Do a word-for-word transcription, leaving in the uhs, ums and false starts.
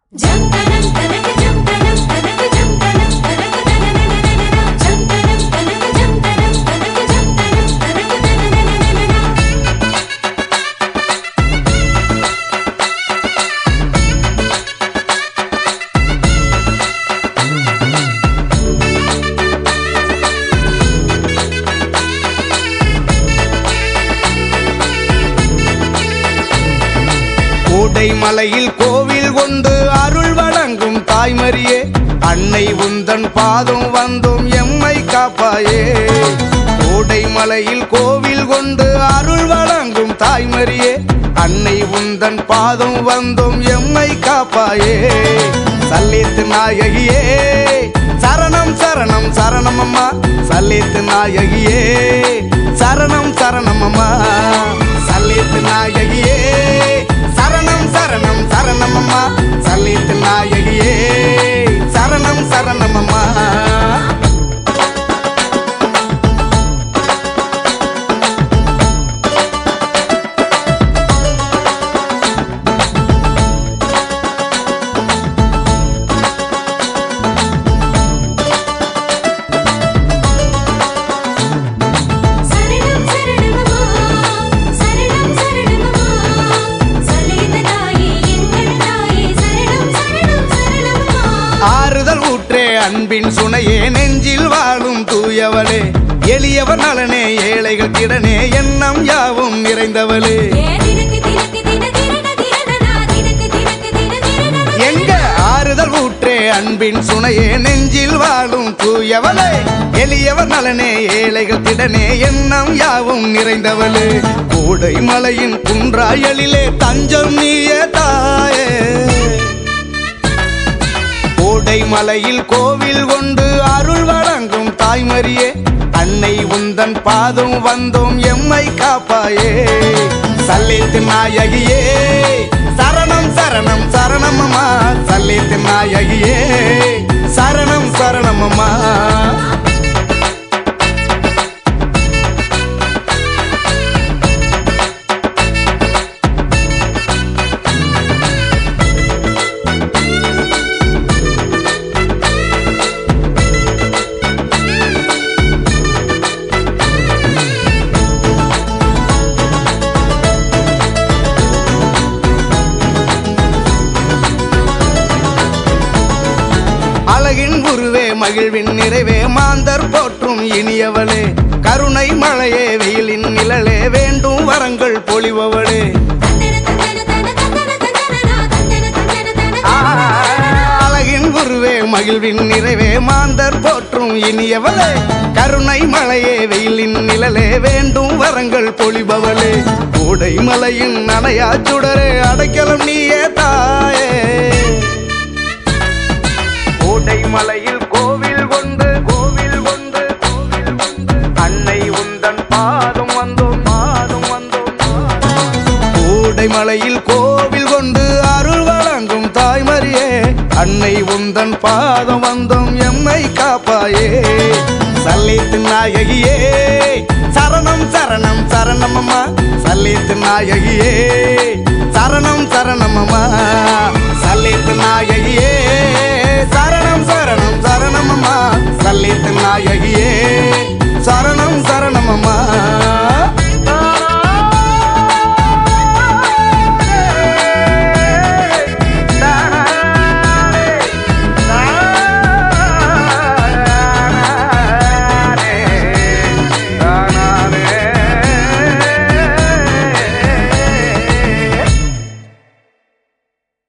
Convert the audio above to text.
மலையில் கோவில் கொண்டு அருள் வழங்கும் தாய்மரியே, அன்னை உந்தன் பாதம் வந்தோம் எம்மை காப்பாயே. கோடை மலையில் கோவில் கொண்டு அருள் வழங்கும் தாய்மரியே, அன்னை உந்தன் பாதம் வந்தோம் எம்மை காப்பாயே. சல்லித்து நாயகியே சரணம் சரணம் சரணம் அம்மா, சல்லித்து நாயகியே சரணம் சரணம் அம்மா, சல்லித்து நாயகியே சரணம் சரணம் சரணம் அம்மா, சல்லித்து நாயகியே சரணம் சரணம் அம்மா. அன்பின் சுனையே நெஞ்சில் வாழும் தூயவளே, எளியவர் நலனே ஏழைகள் திடனே எண்ணம் யாவும் நிறைந்தவளே. எங்க ஆறுதல் ஊற்றே அன்பின் சுனையே நெஞ்சில் வாழும் தூயவளே, எளியவர் நலனே ஏழைகள் திடனே எண்ணம் யாவும் நிறைந்தவளே. கோடை மலையின் குன்றாயலிலே தஞ்சம் நீயே தாயே, கோடை மலையில் கோவில் கொண்டு அருள் வழங்கும் தாய்மரியே, அன்னை உந்தன் பாதம் வந்தோம் எம்மை காப்பாயே. சல்லித்து நாயகியே சரணம் சரணம் சரணம் அம்மா, சல்லித்து நாயகியே சரணம் சரணம் அம்மா. குருவே மகிழ்வின் நிறைவே மாந்தர் போற்றும் இனியவளே, கருணை மழையே வெயிலின் நிழலே வேண்டும் வரங்கள் பொழிபவளே. அழகின் குருவே மகிழ்வின் நிறைவே மாந்தர் போற்றும் இனியவளே, கருணை மழையே வெயிலின் நிழலே வேண்டும் வரங்கள் பொழிபவளே. கோடை மலையின் நனையா சுடரே அடைக்கலம் நீயே தாயே, கோடை மலையில் கோவில் கொண்டு கோவில் கொண்டு கோவில் கொண்டு அன்னை உந்தன் பாதம் வந்தோம் பாதம் வந்தோம். கோடை மலையில் கோவில் கொண்டு அருள் வழங்கும் தாய்மரியே, அன்னை உந்தன் பாதம் வந்தோம் எம்மை காப்பாயே. சல்லித்து நாயகியே சரணம் சரணம் சரணம் அம்மா, சல்லித்து நாயகியே சரணம் சரணம் அம்மா.